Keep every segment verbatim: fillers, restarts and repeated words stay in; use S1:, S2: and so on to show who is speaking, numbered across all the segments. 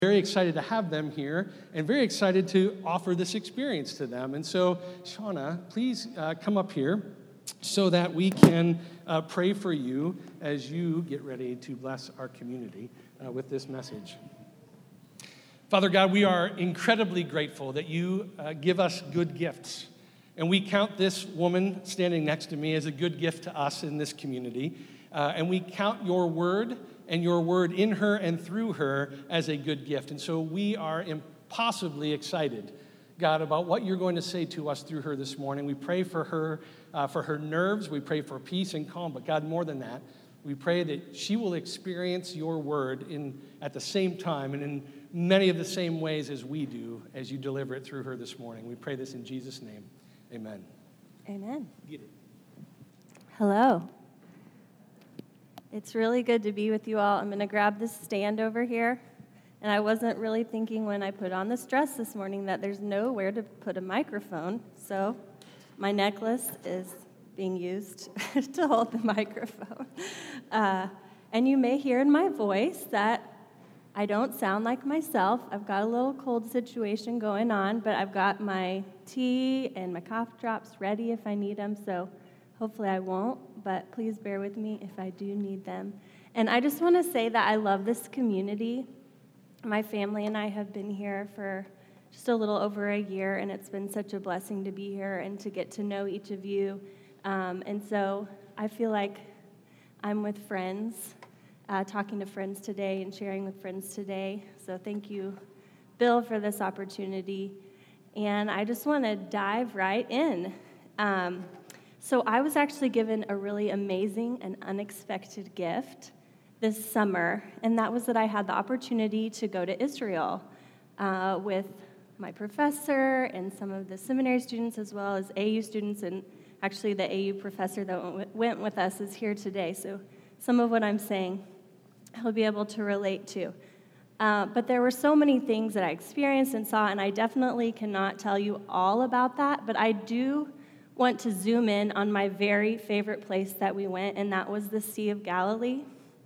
S1: Very excited to have them here and very excited to offer this experience to them. And so, Shauna, please uh, come up here so that we can uh, pray for you as you get ready to bless our community uh, with this message. Father God, we are incredibly grateful that you uh, give us good gifts. And we count this woman standing next to me as a good gift to us in this community. Uh, and we count your word and your word in her and through her as a good gift. And so we are impossibly excited, God, about what you're going to say to us through her this morning. We pray for her, uh, for her nerves. We pray for peace and calm. But God, more than that, we pray that she will experience your word in at the same time and in many of the same ways as we do as you deliver it through her this morning. We pray this in Jesus' name. Amen.
S2: Amen.
S1: Get it.
S2: Hello. It's really good to be with you all. I'm going to grab this stand over here. And I wasn't really thinking when I put on this dress this morning that there's nowhere to put a microphone. So my necklace is being used to hold the microphone. Uh, and you may hear in my voice that I don't sound like myself. I've got a little cold situation going on, but I've got my tea and my cough drops ready if I need them. So hopefully I won't, but please bear with me if I do need them. And I just want to say that I love this community. My family and I have been here for just a little over a year, and it's been such a blessing to be here and to get to know each of you. Um, and so I feel like I'm with friends, uh, talking to friends today and sharing with friends today. So thank you, Bill, for this opportunity. And I just want to dive right in. Um, So I was actually given a really amazing and unexpected gift this summer, and that was that I had the opportunity to go to Israel uh, with my professor and some of the seminary students as well as A U students, and actually the A U professor that went with us is here today, so some of what I'm saying he'll be able to relate to. Uh, but there were so many things that I experienced and saw, and I definitely cannot tell you all about that, but I do want to zoom in on my very favorite place that we went, and that was the Sea of Galilee.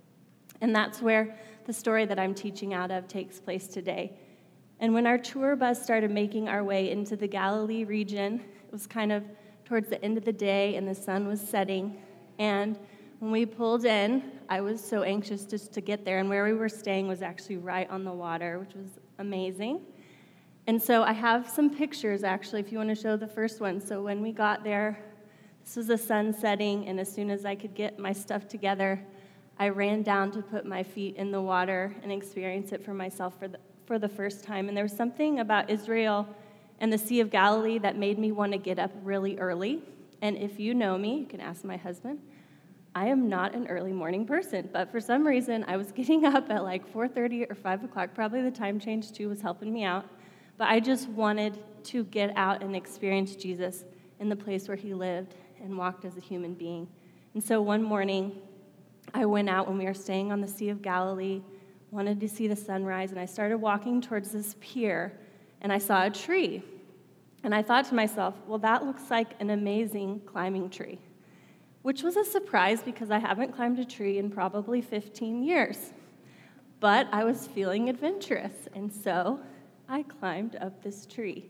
S2: And that's where the story that I'm teaching out of takes place today. And when our tour bus started making our way into the Galilee region, it was kind of towards the end of the day, and the sun was setting. And when we pulled in, I was so anxious just to get there, and where we were staying was actually right on the water, which was amazing. And so I have some pictures, actually, if you want to show the first one. So when we got there, this was the sun setting, and as soon as I could get my stuff together, I ran down to put my feet in the water and experience it for myself for the, for the first time. And there was something about Israel and the Sea of Galilee that made me want to get up really early. And if you know me, you can ask my husband, I am not an early morning person, but for some reason, I was getting up at like four thirty or five o'clock. Probably the time change, too, was helping me out. But I just wanted to get out and experience Jesus in the place where he lived and walked as a human being. And so one morning, I went out when we were staying on the Sea of Galilee, wanted to see the sunrise, and I started walking towards this pier, and I saw a tree. And I thought to myself, well, that looks like an amazing climbing tree, which was a surprise because I haven't climbed a tree in probably fifteen years. But I was feeling adventurous, and so I climbed up this tree,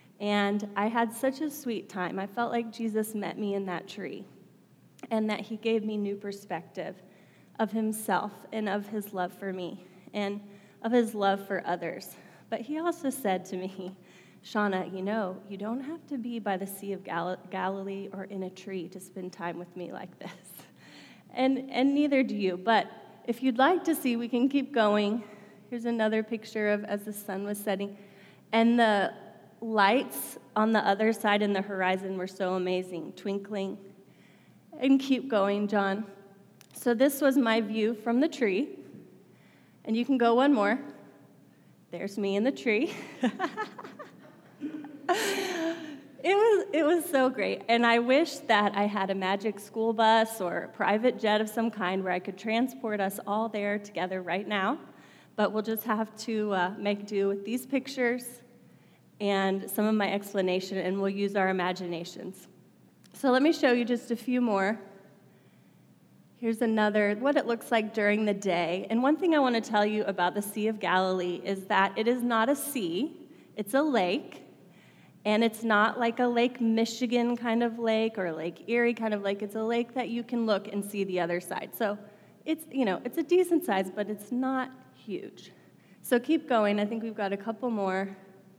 S2: and I had such a sweet time. I felt like Jesus met me in that tree, and that he gave me new perspective of himself and of his love for me and of his love for others. But he also said to me, Shauna, you know, you don't have to be by the Sea of Gal- Galilee or in a tree to spend time with me like this. And, and neither do you, but if you'd like to see, we can keep going. Here's another picture of as the sun was setting. And the lights on the other side in the horizon were so amazing, twinkling. And keep going, John. So this was my view from the tree. And you can go one more. There's me in the tree. It was it was so great, and I wish that I had a magic school bus or a private jet of some kind where I could transport us all there together right now, but we'll just have to uh, make do with these pictures and some of my explanation, and we'll use our imaginations. So let me show you just a few more. Here's another, what it looks like during the day. And one thing I want to tell you about the Sea of Galilee is that it is not a sea, it's a lake. And it's not like a Lake Michigan kind of lake or Lake Erie kind of lake. It's a lake that you can look and see the other side. So it's, you know, it's a decent size, but it's not huge. So keep going. I think we've got a couple more.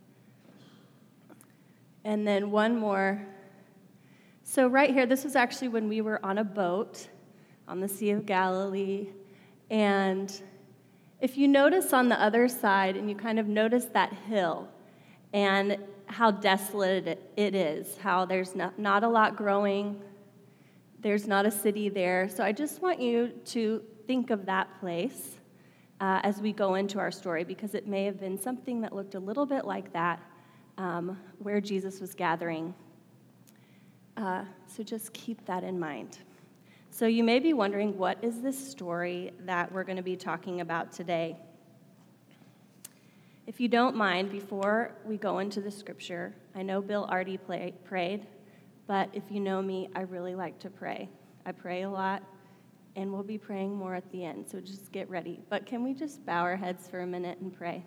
S2: And then one more. So right here, this was actually when we were on a boat on the Sea of Galilee. And if you notice on the other side, and you kind of notice that hill, and how desolate it is, how there's not, not a lot growing, there's not a city there. So I just want you to think of that place uh, as we go into our story, because it may have been something that looked a little bit like that um, where Jesus was gathering. Uh, so just keep that in mind. So you may be wondering, what is this story that we're going to be talking about today? If you don't mind, before we go into the scripture, I know Bill already play, prayed, but if you know me, I really like to pray. I pray a lot, and we'll be praying more at the end, so just get ready. But can we just bow our heads for a minute and pray?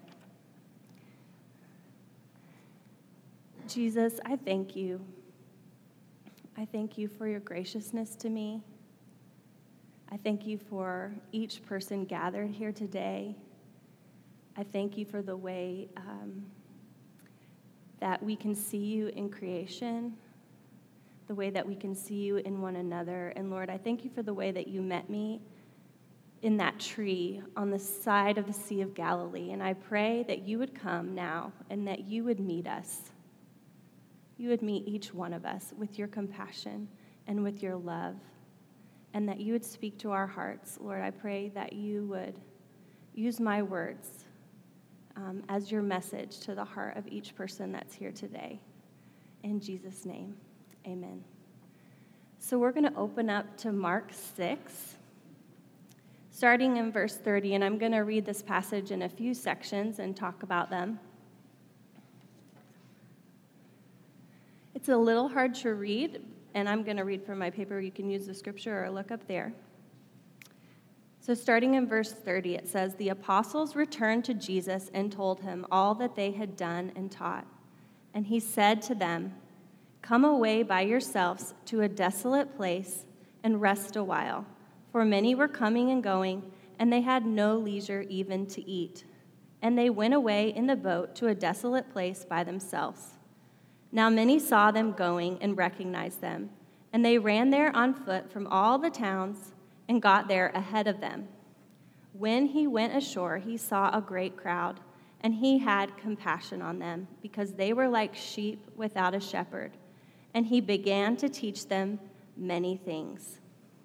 S2: Jesus, I thank you. I thank you for your graciousness to me. I thank you for each person gathered here today. I thank you for the way um, that we can see you in creation, the way that we can see you in one another. And Lord, I thank you for the way that you met me in that tree on the side of the Sea of Galilee. And I pray that you would come now and that you would meet us. You would meet each one of us with your compassion and with your love, and that you would speak to our hearts. Lord, I pray that you would use my words Um, as your message to the heart of each person that's here today. In Jesus' name, amen. So we're going to open up to Mark six, starting in verse thirty, and I'm going to read this passage in a few sections and talk about them. It's a little hard to read, and I'm going to read from my paper. You can use the scripture or look up there. So starting in verse thirty, it says, "The apostles returned to Jesus and told him all that they had done and taught. And he said to them, 'Come away by yourselves to a desolate place and rest a while.' For many were coming and going, and they had no leisure even to eat. And they went away in the boat to a desolate place by themselves. Now many saw them going and recognized them, and they ran there on foot from all the towns and got there ahead of them. When he went ashore, he saw a great crowd, and he had compassion on them, because they were like sheep without a shepherd. And he began to teach them many things."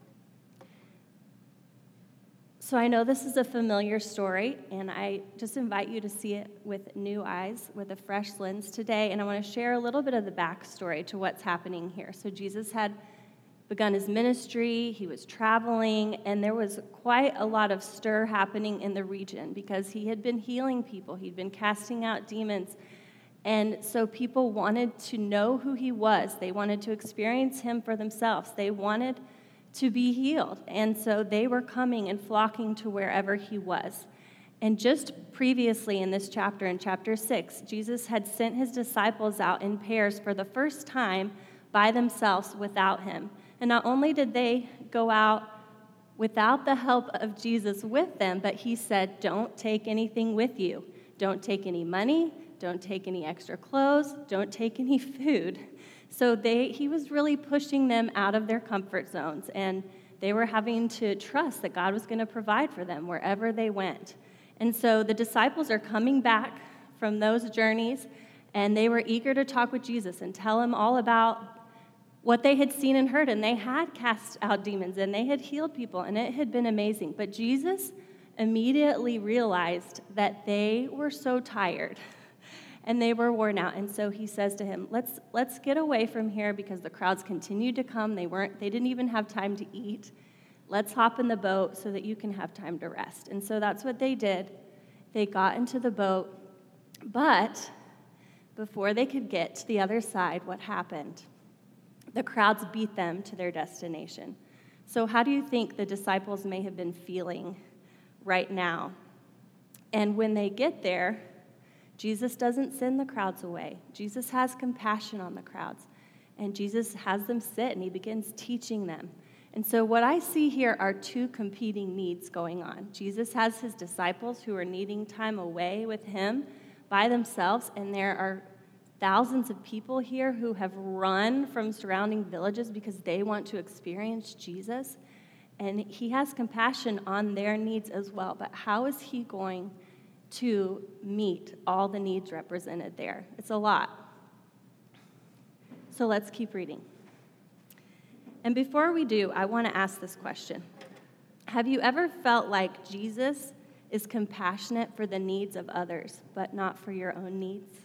S2: So I know this is a familiar story, and I just invite you to see it with new eyes, with a fresh lens today. And I want to share a little bit of the backstory to what's happening here. So Jesus had begun his ministry, he was traveling, and there was quite a lot of stir happening in the region because he had been healing people, he'd been casting out demons, and so people wanted to know who he was. They wanted to experience him for themselves. They wanted to be healed, and so they were coming and flocking to wherever he was. And just previously in this chapter, in chapter six, Jesus had sent his disciples out in pairs for the first time by themselves without him. And not only did they go out without the help of Jesus with them, but he said, "Don't take anything with you. Don't take any money. Don't take any extra clothes. Don't take any food." So they, he was really pushing them out of their comfort zones, and they were having to trust that God was going to provide for them wherever they went. And so the disciples are coming back from those journeys, and they were eager to talk with Jesus and tell him all about what they had seen and heard, and they had cast out demons, and they had healed people, and it had been amazing. But Jesus immediately realized that they were so tired, and they were worn out, and so he says to him, let's let's get away from here, because the crowds continued to come. They weren't, they didn't even have time to eat. Let's hop in the boat so that you can have time to rest. And so that's what they did. They got into the boat, but before they could get to the other side, what happened? The crowds beat them to their destination. So how do you think the disciples may have been feeling right now? And when they get there, Jesus doesn't send the crowds away. Jesus has compassion on the crowds. And Jesus has them sit, and he begins teaching them. And so what I see here are two competing needs going on. Jesus has his disciples who are needing time away with him by themselves, and there are thousands of people here who have run from surrounding villages because they want to experience Jesus. And he has compassion on their needs as well. But how is he going to meet all the needs represented there? It's a lot. So let's keep reading. And before we do, I want to ask this question. Have you ever felt like Jesus is compassionate for the needs of others, but not for your own needs?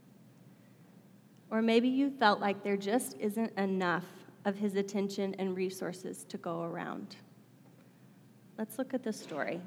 S2: Or maybe you felt like there just isn't enough of his attention and resources to go around. Let's look at the story.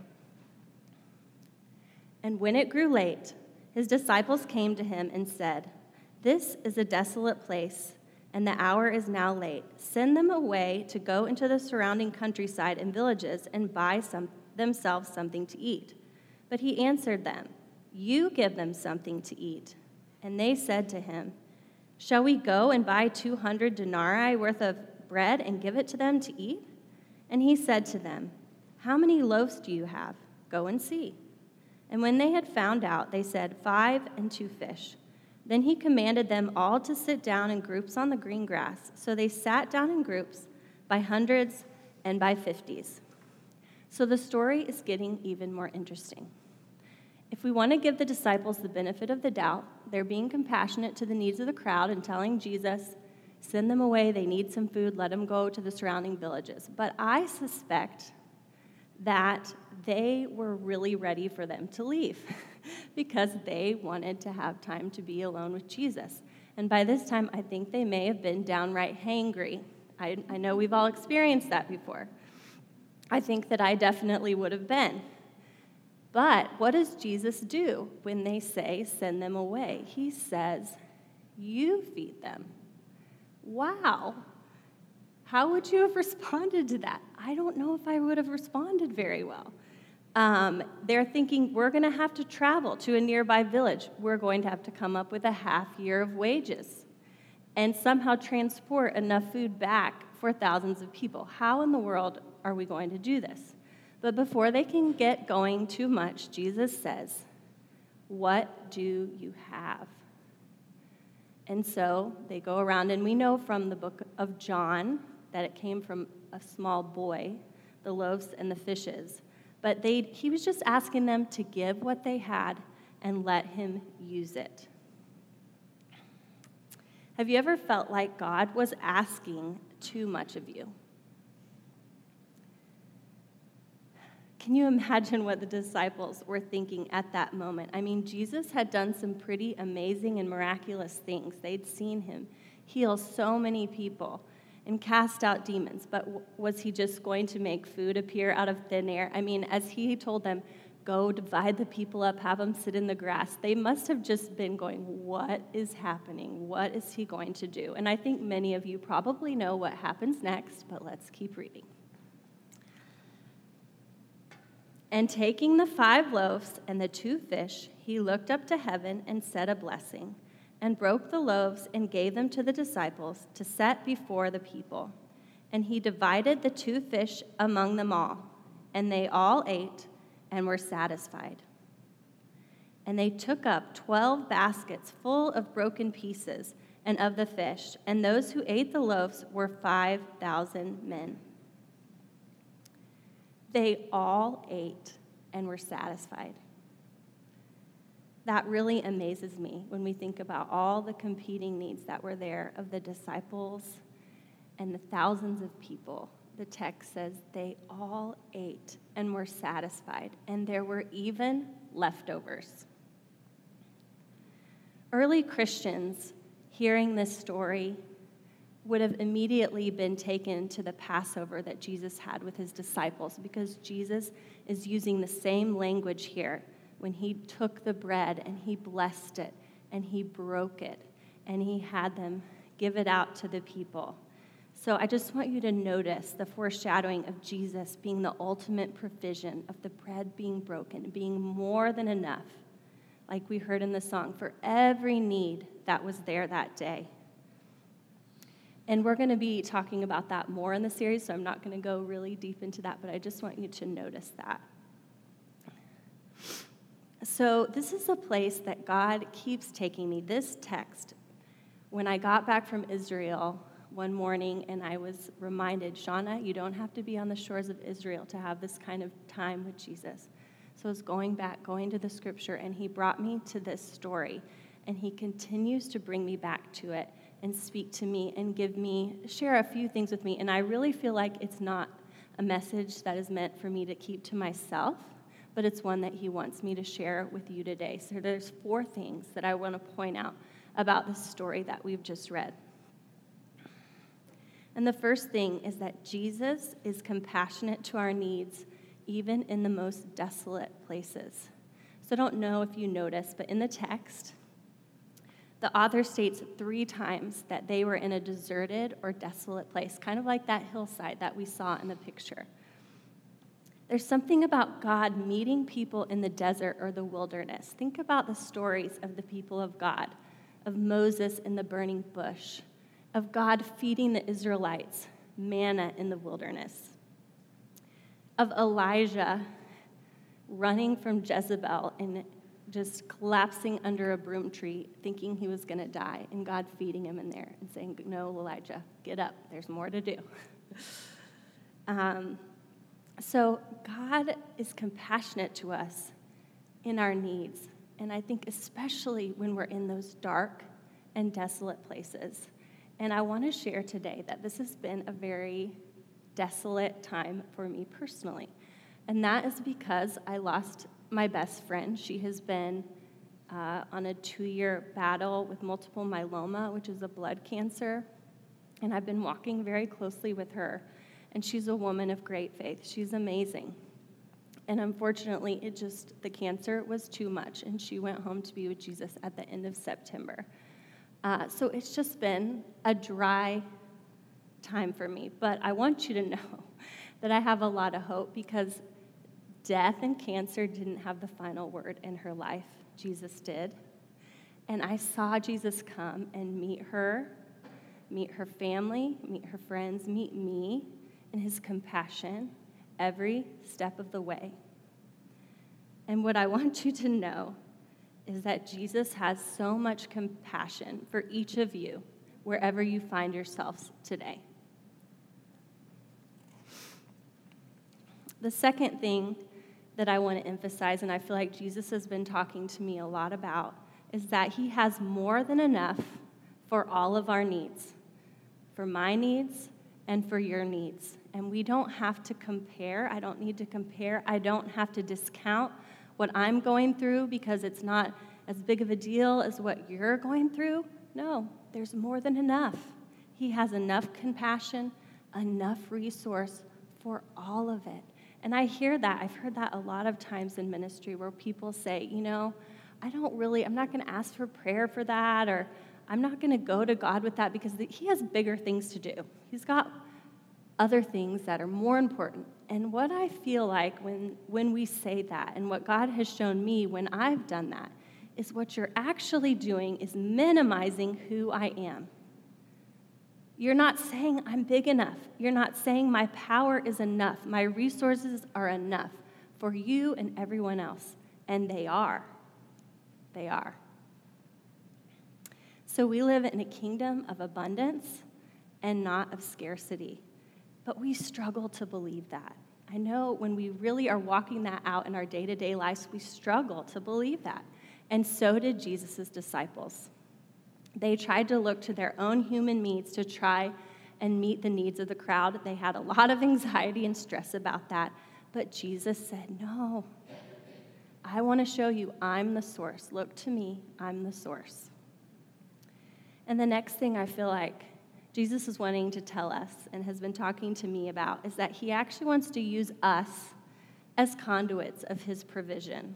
S2: And when it grew late, his disciples came to him and said, "This is a desolate place, and the hour is now late. Send them away to go into the surrounding countryside and villages and buy some, themselves something to eat." But he answered them, "You give them something to eat." And they said to him, "Shall we go and buy two hundred denarii worth of bread and give it to them to eat?" And he said to them, "How many loaves do you have? Go and see." And when they had found out, they said, "Five and two fish." Then he commanded them all to sit down in groups on the green grass. So they sat down in groups by hundreds and by fifties. So the story is getting even more interesting. If we want to give the disciples the benefit of the doubt, they're being compassionate to the needs of the crowd and telling Jesus, send them away, they need some food, let them go to the surrounding villages. But I suspect that they were really ready for them to leave because they wanted to have time to be alone with Jesus. And by this time, I think they may have been downright hangry. I, I know we've all experienced that before. I think that I definitely would have been. But what does Jesus do when they say, send them away? He says, you feed them. Wow. How would you have responded to that? I don't know if I would have responded very well. Um, they're thinking, we're going to have to travel to a nearby village. We're going to have to come up with a half year of wages and somehow transport enough food back for thousands of people. How in the world are we going to do this? But before they can get going too much, Jesus says, what do you have? And so they go around, and we know from the book of John that it came from a small boy, the loaves and the fishes. But they, he was just asking them to give what they had and let him use it. Have you ever felt like God was asking too much of you? Can you imagine what the disciples were thinking at that moment? I mean, Jesus had done some pretty amazing and miraculous things. They'd seen him heal so many people and cast out demons, but w- was he just going to make food appear out of thin air? I mean, as he told them, go divide the people up, have them sit in the grass, they must have just been going, what is happening? What is he going to do? And I think many of you probably know what happens next, but let's keep reading. And taking the five loaves and the two fish, he looked up to heaven and said a blessing, and broke the loaves and gave them to the disciples to set before the people. And he divided the two fish among them all, and they all ate and were satisfied. And they took up twelve baskets full of broken pieces and of the fish, and those who ate the loaves were five thousand men. They all ate and were satisfied. That really amazes me when we think about all the competing needs that were there of the disciples and the thousands of people. The text says they all ate and were satisfied, and there were even leftovers. Early Christians, hearing this story, would have immediately been taken to the Passover that Jesus had with his disciples, because Jesus is using the same language here when he took the bread and he blessed it and he broke it and he had them give it out to the people. So I just want you to notice the foreshadowing of Jesus being the ultimate provision, of the bread being broken, being more than enough, like we heard in the song, for every need that was there that day. And we're going to be talking about that more in the series, so I'm not going to go really deep into that, but I just want you to notice that. So this is a place that God keeps taking me. This text, when I got back from Israel one morning and I was reminded, Shauna, you don't have to be on the shores of Israel to have this kind of time with Jesus. So I was going back, going to the scripture, and he brought me to this story, and he continues to bring me back to it and speak to me and give me, share a few things with me. And I really feel like it's not a message that is meant for me to keep to myself, but it's one that he wants me to share with you today. So there's four things that I want to point out about the story that we've just read. And the first thing is that Jesus is compassionate to our needs, even in the most desolate places. So I don't know if you noticed, but in the text, the author states three times that they were in a deserted or desolate place, kind of like that hillside that we saw in the picture. There's something about God meeting people in the desert or the wilderness. Think about the stories of the people of God, of Moses in the burning bush, of God feeding the Israelites manna in the wilderness, of Elijah running from Jezebel and just collapsing under a broom tree, thinking he was going to die, and God feeding him in there and saying, no, Elijah, get up. There's more to do. um, so God is compassionate to us in our needs, and I think especially when we're in those dark and desolate places. And I want to share today that this has been a very desolate time for me personally, and that is because I lost my best friend. She has been uh, on a two-year battle with multiple myeloma, which is a blood cancer, and I've been walking very closely with her, and she's a woman of great faith. She's amazing, and unfortunately, it just, the cancer was too much, and she went home to be with Jesus at the end of September. Uh, so it's just been a dry time for me, but I want you to know that I have a lot of hope, because death and cancer didn't have the final word in her life. Jesus did. And I saw Jesus come and meet her, meet her family, meet her friends, meet me in his compassion every step of the way. And what I want you to know is that Jesus has so much compassion for each of you wherever you find yourselves today. The second thing that I want to emphasize, and I feel like Jesus has been talking to me a lot about, is that he has more than enough for all of our needs, for my needs and for your needs. And we don't have to compare. I don't need to compare. I don't have to discount what I'm going through because it's not as big of a deal as what you're going through. No, there's more than enough. He has enough compassion, enough resource for all of it. And I hear that. I've heard that a lot of times in ministry where people say, you know, I don't really, I'm not going to ask for prayer for that, or I'm not going to go to God with that because he has bigger things to do. He's got other things that are more important. And what I feel like when, when we say that, and what God has shown me when I've done that, is what you're actually doing is minimizing who I am. You're not saying I'm big enough. You're not saying my power is enough. My resources are enough for you and everyone else. And they are. They are. So we live in a kingdom of abundance and not of scarcity. But we struggle to believe that. I know when we really are walking that out in our day-to-day lives, we struggle to believe that. And so did Jesus' disciples. They tried to look to their own human needs to try and meet the needs of the crowd. They had a lot of anxiety and stress about that. But Jesus said, no, I want to show you I'm the source. Look to me, I'm the source. And the next thing I feel like Jesus is wanting to tell us and has been talking to me about is that he actually wants to use us as conduits of his provision.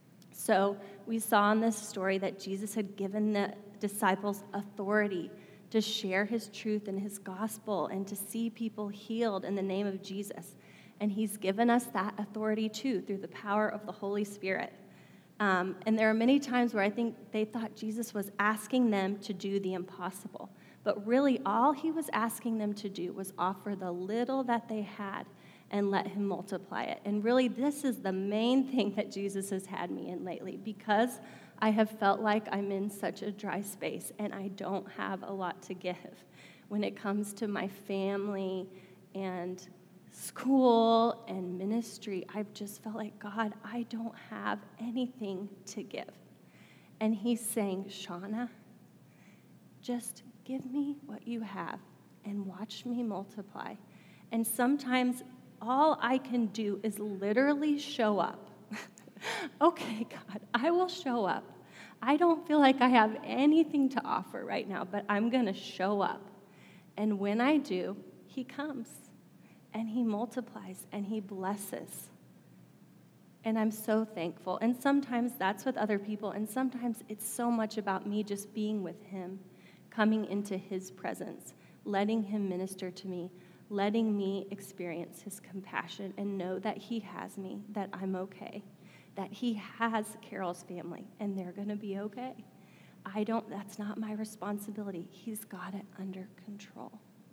S2: So we saw in this story that Jesus had given the disciples authority to share his truth and his gospel and to see people healed in the name of Jesus. And he's given us that authority too through the power of the Holy Spirit. Um, and there are many times where I think they thought Jesus was asking them to do the impossible. But really, all he was asking them to do was offer the little that they had and let him multiply it. And really, this is the main thing that Jesus has had me in lately, because I have felt like I'm in such a dry space and I don't have a lot to give when it comes to my family and school and ministry. I've just felt like, God, I don't have anything to give. And he's saying, Shauna, just give me what you have and watch me multiply. And sometimes all I can do is literally show up. Okay, God, I will show up. I don't feel like I have anything to offer right now, but I'm going to show up. And when I do, he comes and he multiplies and he blesses. And I'm so thankful. And sometimes that's with other people, and sometimes it's so much about me just being with him, coming into his presence, letting him minister to me, letting me experience his compassion and know that he has me, that I'm okay, that he has Carol's family, and they're going to be okay. I don't, that's not my responsibility. He's got it under control.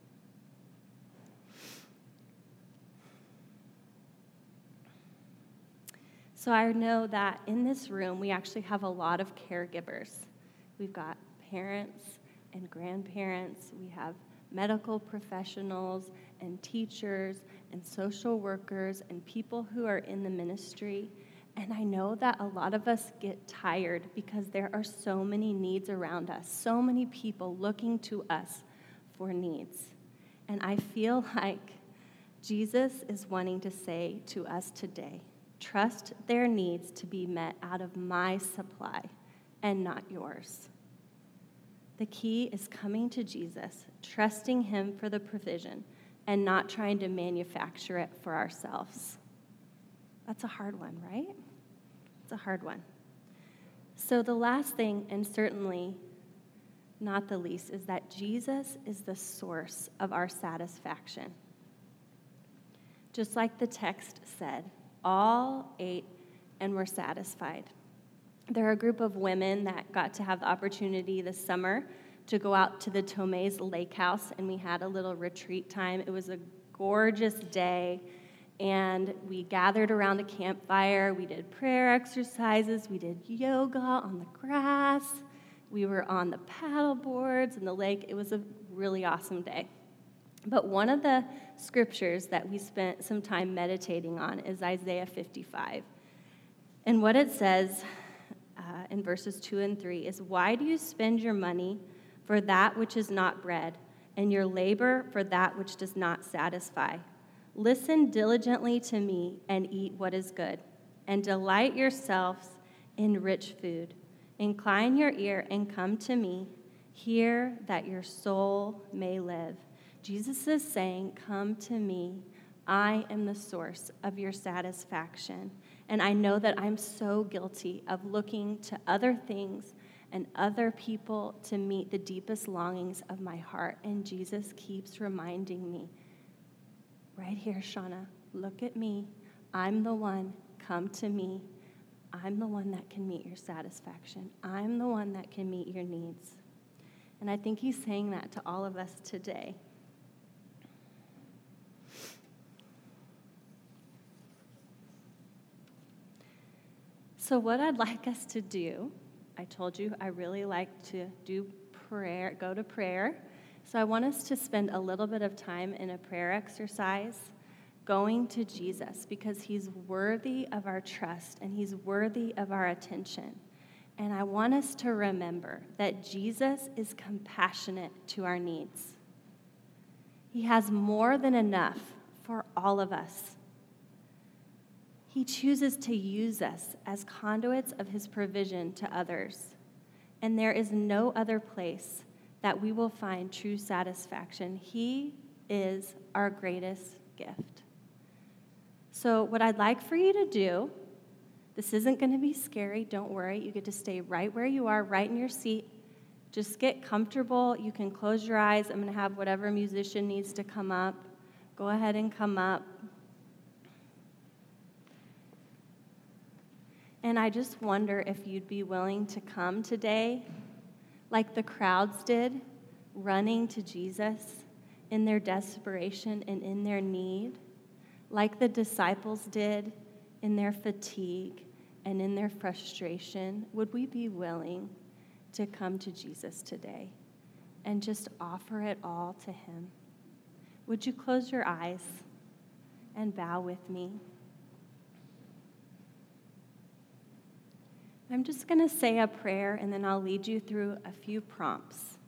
S2: So I know that in this room, we actually have a lot of caregivers. We've got parents and grandparents. We have medical professionals and teachers and social workers and people who are in the ministry. And I know that a lot of us get tired because there are so many needs around us, so many people looking to us for needs. And I feel like Jesus is wanting to say to us today, trust their needs to be met out of my supply and not yours. The key is coming to Jesus, trusting him for the provision, and not trying to manufacture it for ourselves. That's a hard one, right? It's a hard one. So the last thing, and certainly not the least, is that Jesus is the source of our satisfaction. Just like the text said, all ate and were satisfied. There are a group of women that got to have the opportunity this summer to go out to the Tomei's Lake House, and we had a little retreat time. It was a gorgeous day, and we gathered around a campfire. We did prayer exercises. We did yoga on the grass. We were on the paddle boards in the lake. It was a really awesome day. But one of the scriptures that we spent some time meditating on is Isaiah fifty-five. And what it says uh, in verses two and three is, why do you spend your money for that which is not bread, and your labor for that which does not satisfy? Listen diligently to me and eat what is good, and delight yourselves in rich food. Incline your ear and come to me. Hear that your soul may live. Jesus is saying, come to me. I am the source of your satisfaction. And I know that I'm so guilty of looking to other things and other people to meet the deepest longings of my heart. And Jesus keeps reminding me, right here, Shauna, look at me. I'm the one. Come to me. I'm the one that can meet your satisfaction. I'm the one that can meet your needs. And I think he's saying that to all of us today. So what I'd like us to do, I told you I really like to do prayer, go to prayer. So I want us to spend a little bit of time in a prayer exercise going to Jesus, because he's worthy of our trust and he's worthy of our attention. And I want us to remember that Jesus is compassionate to our needs. He has more than enough for all of us. He chooses to use us as conduits of his provision to others. And there is no other place that we will find true satisfaction. He is our greatest gift. So what I'd like for you to do, this isn't going to be scary, don't worry. You get to stay right where you are, right in your seat. Just get comfortable. You can close your eyes. I'm going to have whatever musician needs to come up. Go ahead and come up. And I just wonder if you'd be willing to come today, like the crowds did, running to Jesus in their desperation and in their need, like the disciples did in their fatigue and in their frustration. Would we be willing to come to Jesus today and just offer it all to him? Would you close your eyes and bow with me? I'm just going to say a prayer, and then I'll lead you through a few prompts.